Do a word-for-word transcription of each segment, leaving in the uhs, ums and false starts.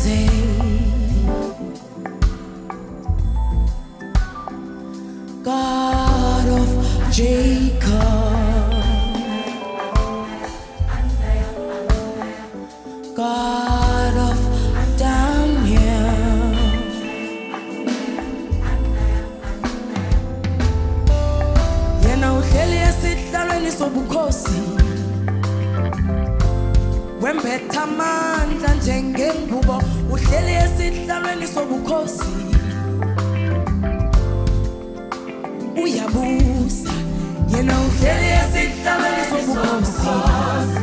say, God of Jacob, God of Daniel, yena uhleli esihlalweni sobukhosi, wembetha amandla njengengubo, uhleli esihlalweni sobukhosi, uyabusa, yena uhleli esihlalweni sobukhosi,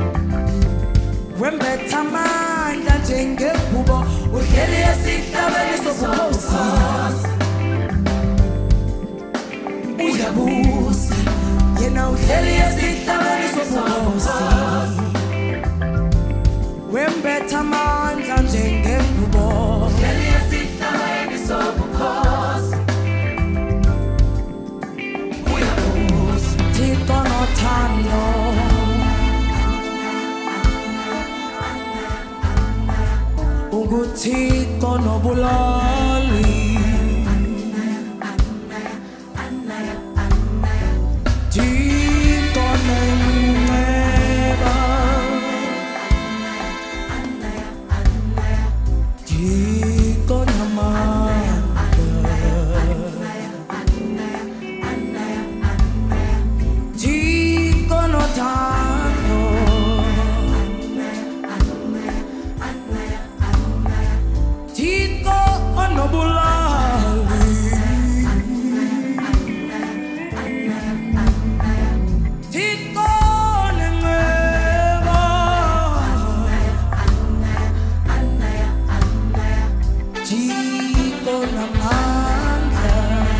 wembetha amandla njengengubo, uhleli esihlalweni sobukhosi, uyabusa, yena uhleli esihlalweni sobukhosi, wembetha amandla njengengubo, uhleli esihlalweni sobukhosi, uyabusa, Thixo nothando, uThixo nobulali, Thixo nenceba, Thixo namandla, Thixo nothando, Thixo onobulali, Thixo nenceba, Thixo namandla,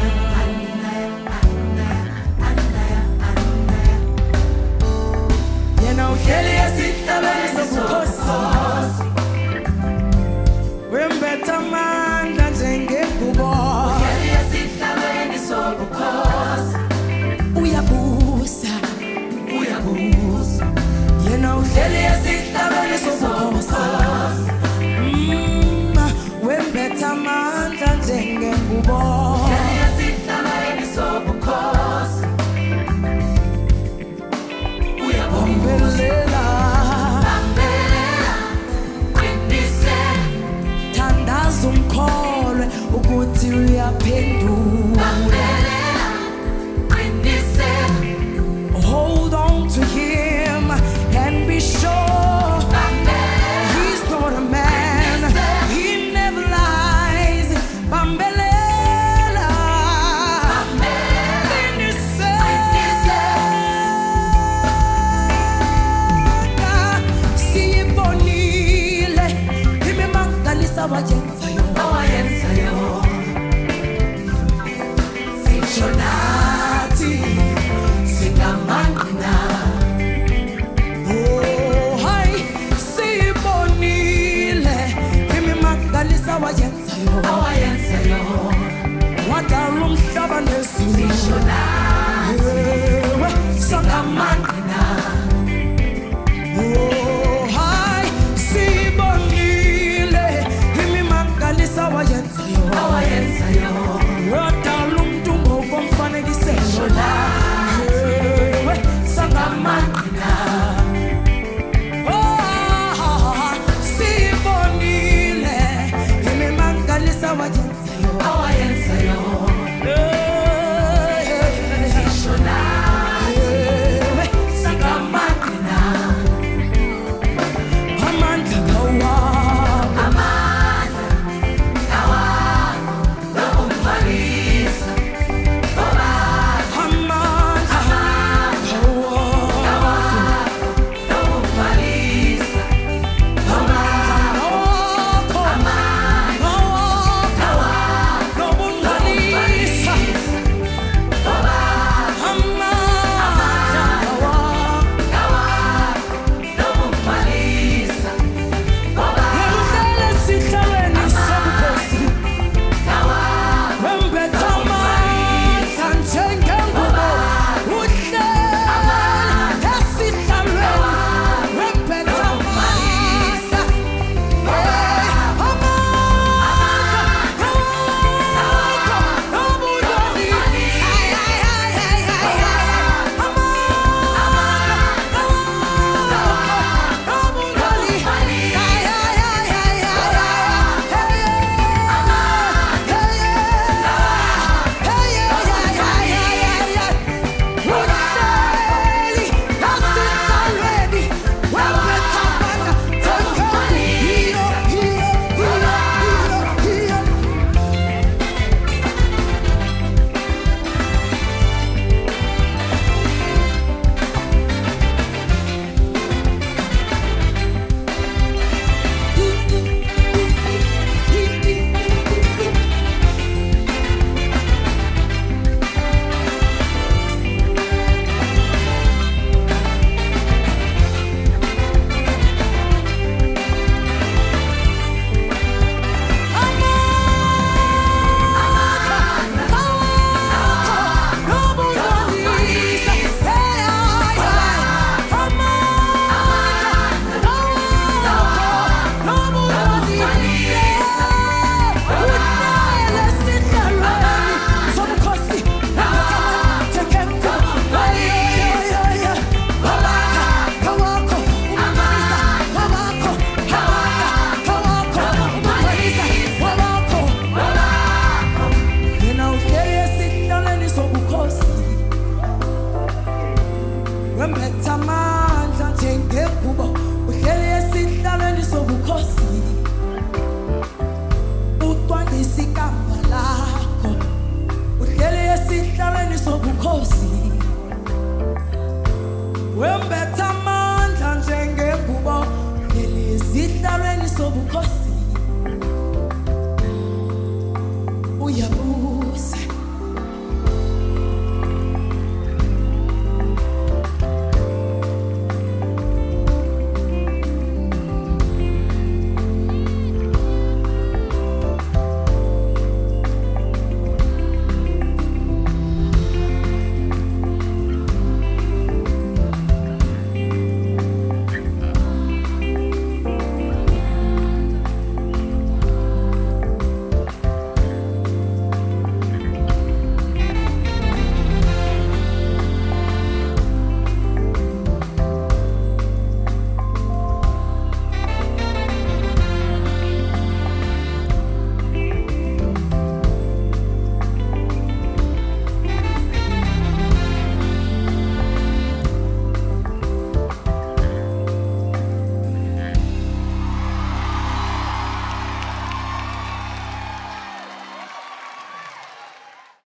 yena uhleli esihlalweni sobukhosi, wembetha amandla njengengubo, uhleli esihlalweni sobukhosi, uyabusa, uyabusa, yena uhleli esihlalweni sobukhosi, mm, wembetha amandla njengengubo, uhleli esihlalweni sobukhosi, uyabambelela, thandaza umkholwe ukuthi uyaphendula, hold on to him and be sure he's not a man, he never lies. Bambelela, siyibonile imimangalisa waje